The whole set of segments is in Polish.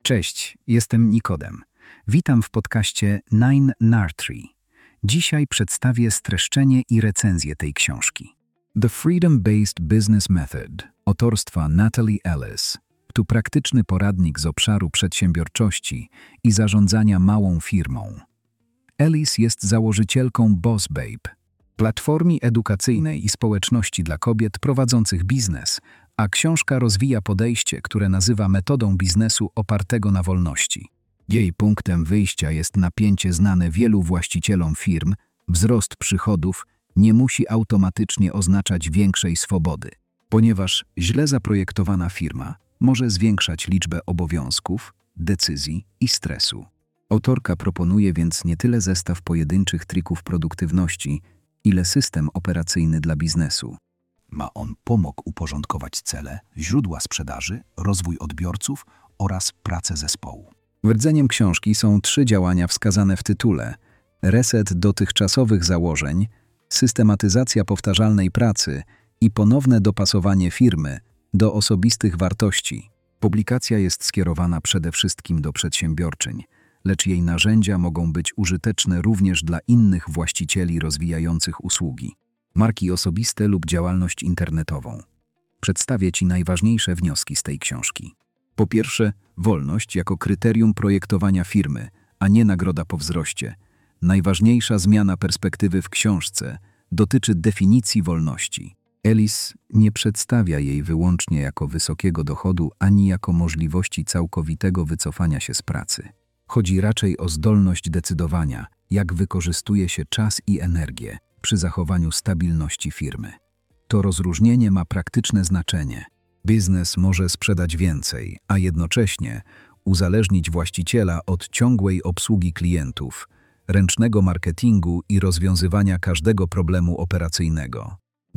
Cześć, jestem Nikodem. Witam w podcaście 9NAR3. Dzisiaj przedstawię streszczenie i recenzję tej książki. The Freedom-Based Business Method autorstwa Natalie Ellis to praktyczny poradnik z obszaru przedsiębiorczości i zarządzania małą firmą. Ellis jest założycielką Boss Babe, platformy edukacyjnej i społeczności dla kobiet prowadzących biznes, a książka rozwija podejście, które nazywa metodą biznesu opartego na wolności. Jej punktem wyjścia jest napięcie znane wielu właścicielom firm: wzrost przychodów nie musi automatycznie oznaczać większej swobody, ponieważ źle zaprojektowana firma może zwiększać liczbę obowiązków, decyzji i stresu. Autorka proponuje więc nie tyle zestaw pojedynczych trików produktywności, ile system operacyjny dla biznesu. Ma on pomóc uporządkować cele, źródła sprzedaży, rozwój odbiorców oraz pracę zespołu. Rdzeniem książki są 3 działania wskazane w tytule: reset dotychczasowych założeń, systematyzacja powtarzalnej pracy i ponowne dopasowanie firmy do osobistych wartości. Publikacja jest skierowana przede wszystkim do przedsiębiorczyń, lecz jej narzędzia mogą być użyteczne również dla innych właścicieli rozwijających usługi, marki osobiste lub działalność internetową. Przedstawię Ci najważniejsze wnioski z tej książki. Po pierwsze, wolność jako kryterium projektowania firmy, a nie nagroda po wzroście. Najważniejsza zmiana perspektywy w książce dotyczy definicji wolności. Ellis nie przedstawia jej wyłącznie jako wysokiego dochodu ani jako możliwości całkowitego wycofania się z pracy. Chodzi raczej o zdolność decydowania, jak wykorzystuje się czas i energię przy zachowaniu stabilności firmy. To rozróżnienie ma praktyczne znaczenie. Biznes może sprzedać więcej, a jednocześnie uzależnić właściciela od ciągłej obsługi klientów, ręcznego marketingu i rozwiązywania każdego problemu operacyjnego.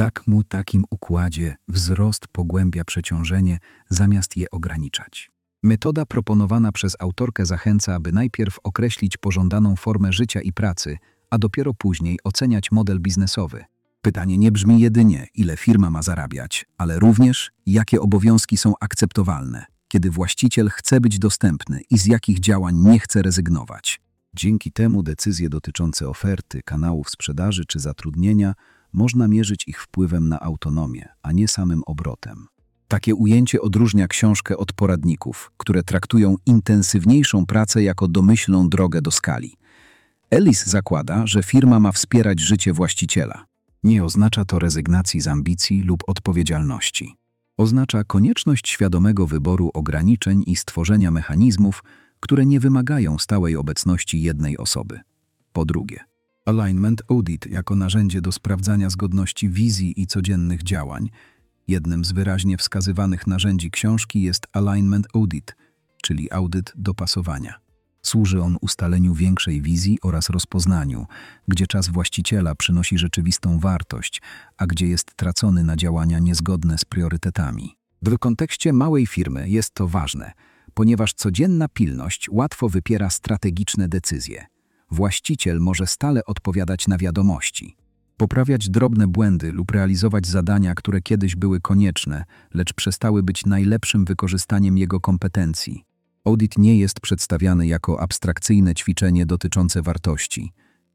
W takim układzie wzrost pogłębia przeciążenie, zamiast je ograniczać. Metoda proponowana przez autorkę zachęca, aby najpierw określić pożądaną formę życia i pracy, a dopiero później oceniać model biznesowy. Pytanie nie brzmi jedynie, ile firma ma zarabiać, ale również, jakie obowiązki są akceptowalne, kiedy właściciel chce być dostępny i z jakich działań nie chce rezygnować. Dzięki temu decyzje dotyczące oferty, kanałów sprzedaży czy zatrudnienia można mierzyć ich wpływem na autonomię, a nie samym obrotem. Takie ujęcie odróżnia książkę od poradników, które traktują intensywniejszą pracę jako domyślną drogę do skali. Ellis zakłada, że firma ma wspierać życie właściciela. Nie oznacza to rezygnacji z ambicji lub odpowiedzialności. Oznacza konieczność świadomego wyboru ograniczeń i stworzenia mechanizmów, które nie wymagają stałej obecności jednej osoby. Po drugie, Alignment Audit jako narzędzie do sprawdzania zgodności wizji i codziennych działań. Jednym z wyraźnie wskazywanych narzędzi książki jest Alignment Audit, czyli audyt dopasowania. Służy on ustaleniu większej wizji oraz rozpoznaniu, gdzie czas właściciela przynosi rzeczywistą wartość, a gdzie jest tracony na działania niezgodne z priorytetami. W kontekście małej firmy jest to ważne, ponieważ codzienna pilność łatwo wypiera strategiczne decyzje. Właściciel może stale odpowiadać na wiadomości, poprawiać drobne błędy lub realizować zadania, które kiedyś były konieczne, lecz przestały być najlepszym wykorzystaniem jego kompetencji. Audit nie jest przedstawiany jako abstrakcyjne ćwiczenie dotyczące wartości.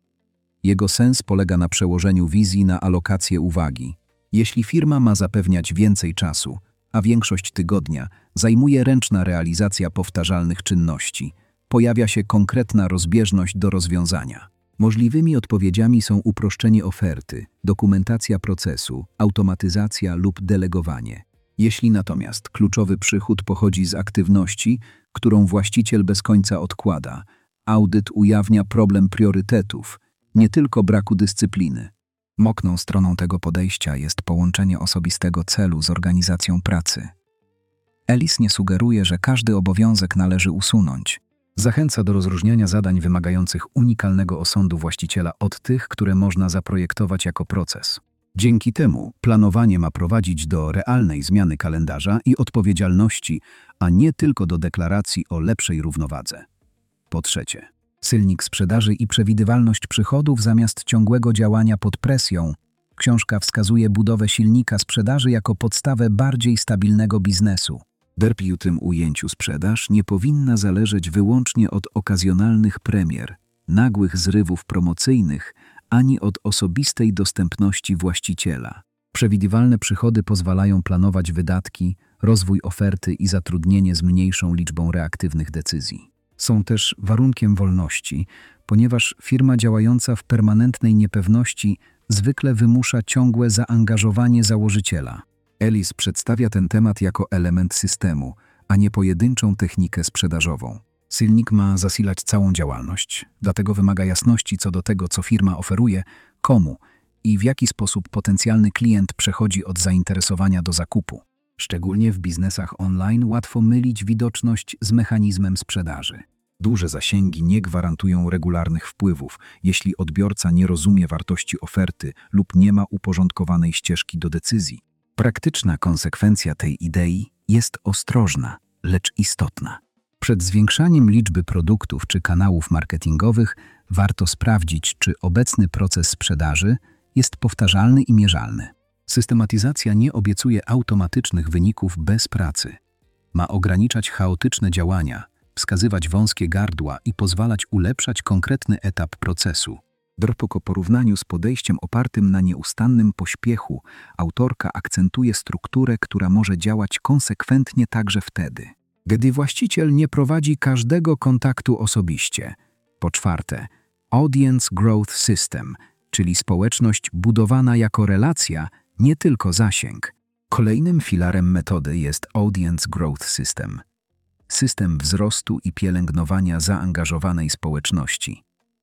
Jego sens polega na przełożeniu wizji na alokację uwagi. Jeśli firma ma zapewniać więcej czasu, a większość tygodnia zajmuje ręczna realizacja powtarzalnych czynności, pojawia się konkretna rozbieżność do rozwiązania. Możliwymi odpowiedziami są uproszczenie oferty, dokumentacja procesu, automatyzacja lub delegowanie. Jeśli natomiast kluczowy przychód pochodzi z aktywności, którą właściciel bez końca odkłada, audyt ujawnia problem priorytetów, nie tylko braku dyscypliny. Mocną stroną tego podejścia jest połączenie osobistego celu z organizacją pracy. Ellis nie sugeruje, że każdy obowiązek należy usunąć. Zachęca do rozróżniania zadań wymagających unikalnego osądu właściciela od tych, które można zaprojektować jako proces. Dzięki temu planowanie ma prowadzić do realnej zmiany kalendarza i odpowiedzialności, a nie tylko do deklaracji o lepszej równowadze. Po trzecie, silnik sprzedaży i przewidywalność przychodów zamiast ciągłego działania pod presją. Książka wskazuje budowę silnika sprzedaży jako podstawę bardziej stabilnego biznesu. W tym ujęciu sprzedaż nie powinna zależeć wyłącznie od okazjonalnych premier, nagłych zrywów promocyjnych, ani od osobistej dostępności właściciela. Przewidywalne przychody pozwalają planować wydatki, rozwój oferty i zatrudnienie z mniejszą liczbą reaktywnych decyzji. Są też warunkiem wolności, ponieważ firma działająca w permanentnej niepewności zwykle wymusza ciągłe zaangażowanie założyciela. Ellis przedstawia ten temat jako element systemu, a nie pojedynczą technikę sprzedażową. Silnik ma zasilać całą działalność, dlatego wymaga jasności co do tego, co firma oferuje, komu i w jaki sposób potencjalny klient przechodzi od zainteresowania do zakupu. Szczególnie w biznesach online łatwo mylić widoczność z mechanizmem sprzedaży. Duże zasięgi nie gwarantują regularnych wpływów, jeśli odbiorca nie rozumie wartości oferty lub nie ma uporządkowanej ścieżki do decyzji. Praktyczna konsekwencja tej idei jest ostrożna, lecz istotna. Przed zwiększaniem liczby produktów czy kanałów marketingowych warto sprawdzić, czy obecny proces sprzedaży jest powtarzalny i mierzalny. Systematyzacja nie obiecuje automatycznych wyników bez pracy. Ma ograniczać chaotyczne działania, wskazywać wąskie gardła i pozwalać ulepszać konkretny etap procesu. Po porównaniu z podejściem opartym na nieustannym pośpiechu, autorka akcentuje strukturę, która może działać konsekwentnie także wtedy, gdy właściciel nie prowadzi każdego kontaktu osobiście. Po czwarte, Audience Growth System, czyli społeczność budowana jako relacja, nie tylko zasięg. Kolejnym filarem metody jest Audience Growth System. System wzrostu i pielęgnowania zaangażowanej społeczności.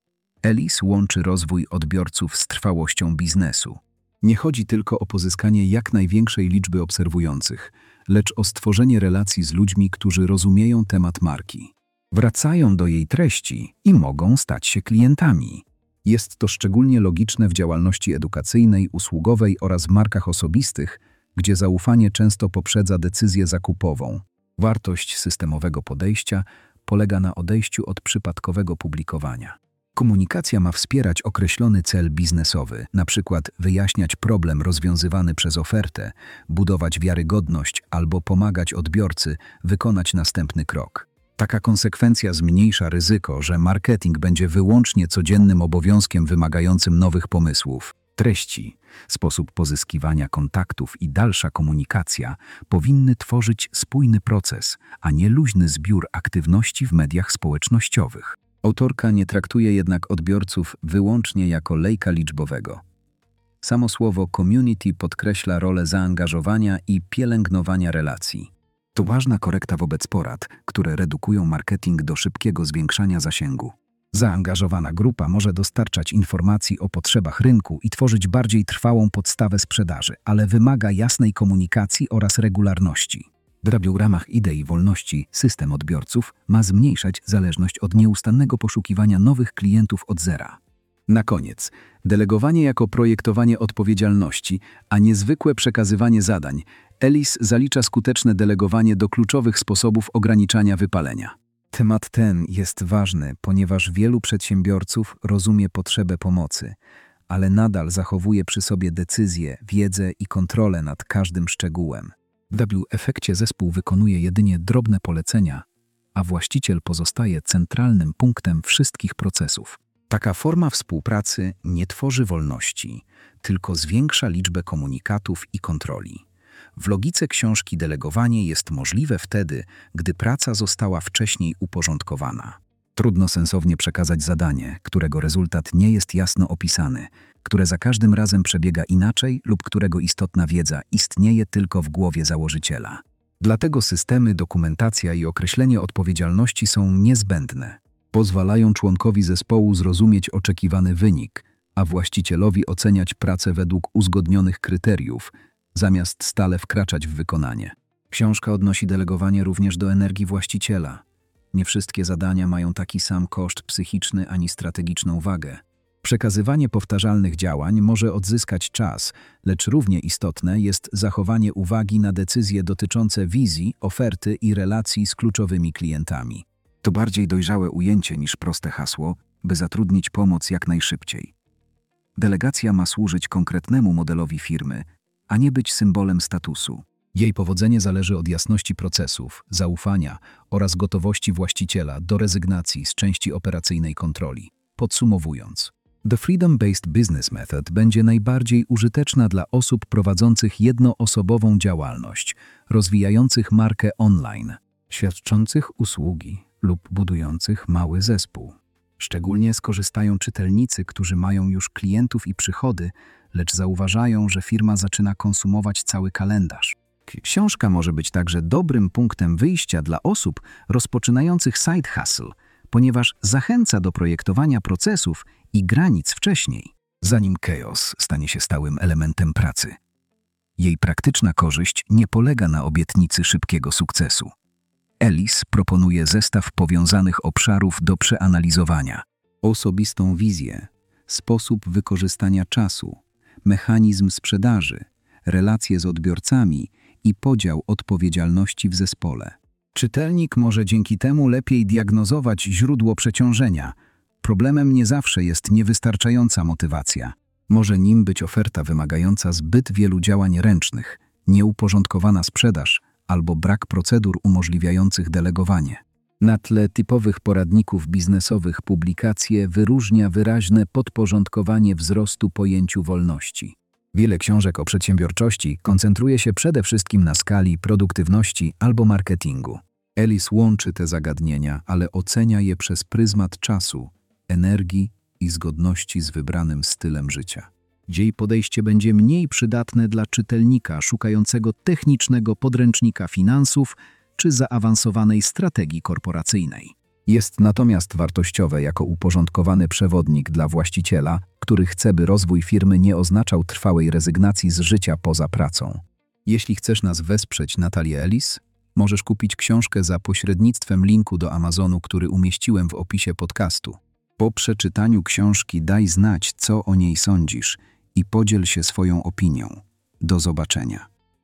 Ellis łączy rozwój odbiorców z trwałością biznesu. Nie chodzi tylko o pozyskanie jak największej liczby obserwujących, lecz o stworzenie relacji z ludźmi, którzy rozumieją temat marki. Wracają do jej treści i mogą stać się klientami. Jest to szczególnie logiczne w działalności edukacyjnej, usługowej oraz w markach osobistych, gdzie zaufanie często poprzedza decyzję zakupową. Wartość systemowego podejścia polega na odejściu od przypadkowego publikowania. Komunikacja ma wspierać określony cel biznesowy, np. wyjaśniać problem rozwiązywany przez ofertę, budować wiarygodność albo pomagać odbiorcy wykonać następny krok. Taka konsekwencja zmniejsza ryzyko, że marketing będzie wyłącznie codziennym obowiązkiem wymagającym nowych pomysłów. Treści, sposób pozyskiwania kontaktów i dalsza komunikacja powinny tworzyć spójny proces, a nie luźny zbiór aktywności w mediach społecznościowych. Autorka nie traktuje jednak odbiorców wyłącznie jako lejka liczbowego. Samo słowo community podkreśla rolę zaangażowania i pielęgnowania relacji. To ważna korekta wobec porad, które redukują marketing do szybkiego zwiększania zasięgu. Zaangażowana grupa może dostarczać informacji o potrzebach rynku i tworzyć bardziej trwałą podstawę sprzedaży, ale wymaga jasnej komunikacji oraz regularności. W ramach idei wolności system odbiorców ma zmniejszać zależność od nieustannego poszukiwania nowych klientów od zera. Na koniec, delegowanie jako projektowanie odpowiedzialności, a nie zwykłe przekazywanie zadań. Ellis zalicza skuteczne delegowanie do kluczowych sposobów ograniczania wypalenia. Temat ten jest ważny, ponieważ wielu przedsiębiorców rozumie potrzebę pomocy, ale nadal zachowuje przy sobie decyzje, wiedzę i kontrolę nad każdym szczegółem. W efekcie zespół wykonuje jedynie drobne polecenia, a właściciel pozostaje centralnym punktem wszystkich procesów. Taka forma współpracy nie tworzy wolności, tylko zwiększa liczbę komunikatów i kontroli. W logice książki delegowanie jest możliwe wtedy, gdy praca została wcześniej uporządkowana. Trudno sensownie przekazać zadanie, którego rezultat nie jest jasno opisany, które za każdym razem przebiega inaczej lub którego istotna wiedza istnieje tylko w głowie założyciela. Dlatego systemy, dokumentacja i określenie odpowiedzialności są niezbędne. Pozwalają członkowi zespołu zrozumieć oczekiwany wynik, a właścicielowi oceniać pracę według uzgodnionych kryteriów, zamiast stale wkraczać w wykonanie. Książka odnosi delegowanie również do energii właściciela. Nie wszystkie zadania mają taki sam koszt psychiczny ani strategiczną wagę. Przekazywanie powtarzalnych działań może odzyskać czas, lecz równie istotne jest zachowanie uwagi na decyzje dotyczące wizji, oferty i relacji z kluczowymi klientami. To bardziej dojrzałe ujęcie niż proste hasło, by zatrudnić pomoc jak najszybciej. Delegacja ma służyć konkretnemu modelowi firmy, a nie być symbolem statusu. Jej powodzenie zależy od jasności procesów, zaufania oraz gotowości właściciela do rezygnacji z części operacyjnej kontroli. Podsumowując, The Freedom-Based Business Method będzie najbardziej użyteczna dla osób prowadzących jednoosobową działalność, rozwijających markę online, świadczących usługi lub budujących mały zespół. Szczególnie skorzystają czytelnicy, którzy mają już klientów i przychody, lecz zauważają, że firma zaczyna konsumować cały kalendarz. Książka może być także dobrym punktem wyjścia dla osób rozpoczynających side hustle, ponieważ zachęca do projektowania procesów i granic wcześniej, zanim chaos stanie się stałym elementem pracy. Jej praktyczna korzyść nie polega na obietnicy szybkiego sukcesu. Ellis proponuje zestaw powiązanych obszarów do przeanalizowania: osobistą wizję, sposób wykorzystania czasu, mechanizm sprzedaży, relacje z odbiorcami i podział odpowiedzialności w zespole. Czytelnik może dzięki temu lepiej diagnozować źródło przeciążenia. Problemem nie zawsze jest niewystarczająca motywacja. Może nim być oferta wymagająca zbyt wielu działań ręcznych, nieuporządkowana sprzedaż albo brak procedur umożliwiających delegowanie. Na tle typowych poradników biznesowych publikacje wyróżnia wyraźne podporządkowanie wzrostu pojęciu wolności. Wiele książek o przedsiębiorczości koncentruje się przede wszystkim na skali, produktywności albo marketingu. Ellis łączy te zagadnienia, ale ocenia je przez pryzmat czasu, energii i zgodności z wybranym stylem życia. Jej podejście będzie mniej przydatne dla czytelnika szukającego technicznego podręcznika finansów czy zaawansowanej strategii korporacyjnej. Jest natomiast wartościowe jako uporządkowany przewodnik dla właściciela, który chce, by rozwój firmy nie oznaczał trwałej rezygnacji z życia poza pracą. Jeśli chcesz nas wesprzeć, Natalię Ellis, możesz kupić książkę za pośrednictwem linku do Amazonu, który umieściłem w opisie podcastu. Po przeczytaniu książki daj znać, co o niej sądzisz i podziel się swoją opinią. Do zobaczenia.